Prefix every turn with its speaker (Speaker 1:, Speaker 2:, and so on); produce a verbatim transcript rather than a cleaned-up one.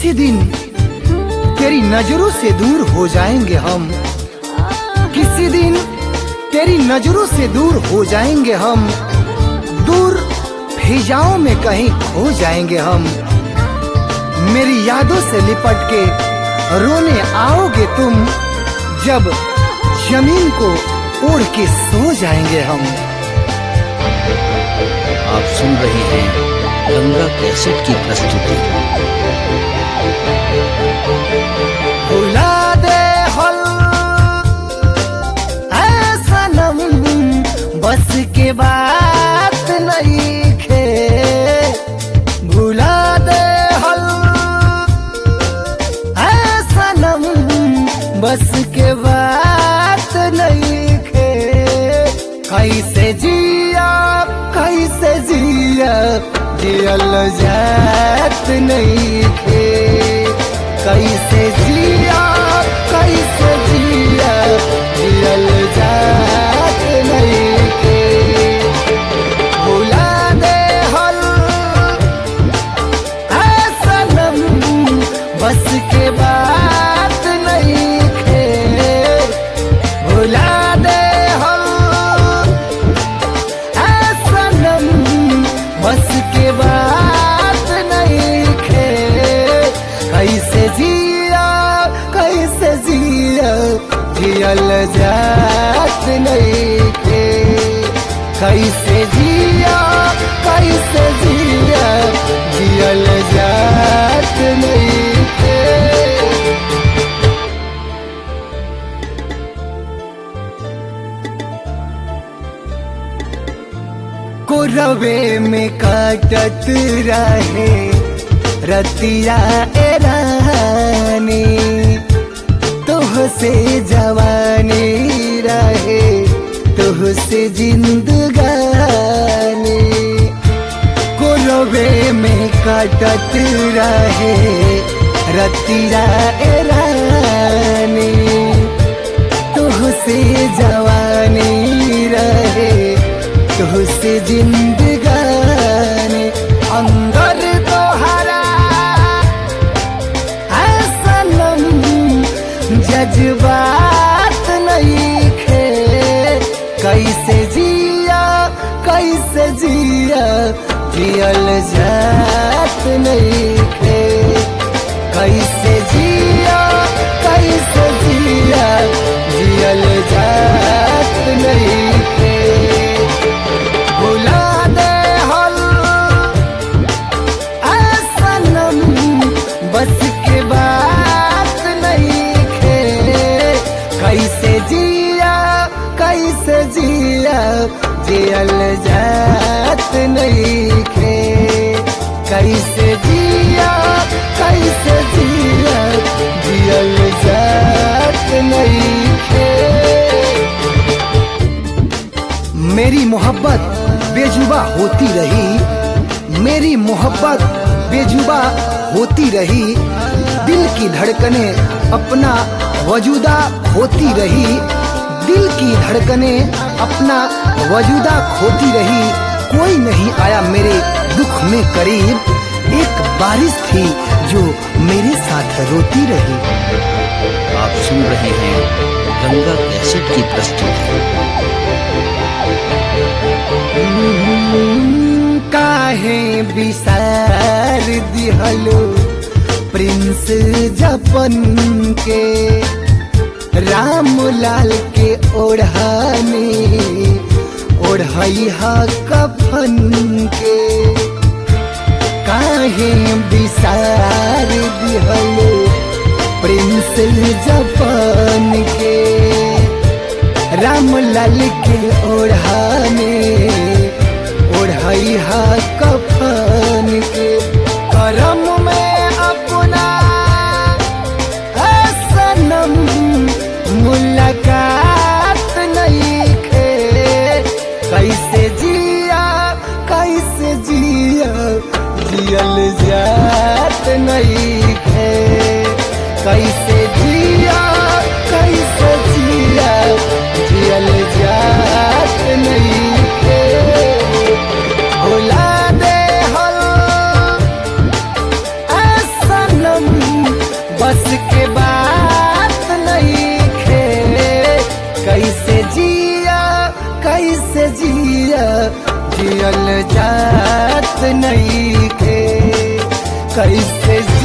Speaker 1: किसी दिन तेरी नजरों से दूर हो जाएंगे हम, किसी दिन तेरी नजरों से दूर हो जाएंगे हम, दूर फिजाओं में कहीं खो जाएंगे हम। मेरी यादों से लिपट के रोने आओगे तुम, जब जमीन को ओढ़ के सो जाएंगे हम।
Speaker 2: आप सुन रहे हैं गंगा कैसेट की प्रस्तुति।
Speaker 1: भुला दे हल ऐ सनम, बस के बात नहीं खे। भुला दे हल ऐ सनम, बस के बात नहीं खे। कैसे जिया कैसे जिया जियल जात नहीं खे। कैसे जिया कैसे जिया जियल जात नहीं खे। भुला दे हल ऐ सनम, बस के बात नहीं खे। भुला दे हल ऐ सनम, बस के बात नहीं खे। कैसे जिया कैसे जिया जियल जात नहीं खे। कैसे जिया कैसे जिया जियल जात नहीं खे। कोरवे में काटत रहे रतिया ए रानी, तुह से जवानी रहे तुह से जिंदगानी। कोरवे में काटत रहे रतिया ए रानी, तुह से जवानी रहे तुह से जिंदगानी। अंदर तोहरा ऐ सनम, जज्बात नहीं खे। कैसे जिया कैसे जिया जियल जात नहीं खे। कैसे जिया कैसे जिया जियल जात नहीं खे। भुला दे हल ऐ सनम, बस के बात नहीं खे। कैसे जिया कैसे जिया जियल जात नहीं खे। कैसे जिया कैसे जिया जियल जात नहीं खे। मेरी मोहब्बत बेजुबा होती रही, मेरी मोहब्बत बेजुबा होती रही। दिल की धड़कने अपना वजूदा खोती रही, दिल की धड़कने अपना वजूदा खोती रही। कोई नहीं आया मेरे दुख में करीब, एक बारिश थी जो मेरे साथ रोती रही।
Speaker 2: आप सुन रहे हैं गंगा कैसेट की प्रस्तुति।
Speaker 1: काहे बिसार दिहलो प्रिंस जपन के, राम लाल के ओढ़ाने ओढ़ैहा कफन के। काहे बिसार दिहलो प्रिंस जपन के, राम लाल के ओढ़ाने ओढ़ैहा कफन के। करम में अपना ऐ सनम, मुलाकात नहीं खे। कैसे जिया कैसे जिया जियल जात नहीं खे। कैसे जिया कैसे जिया जियल जात नहीं खे। भुला दे हल ऐ सनम, बस के बात नहीं खे, कैसे जिया कैसे जिया जियल जात नहीं खे, कैसे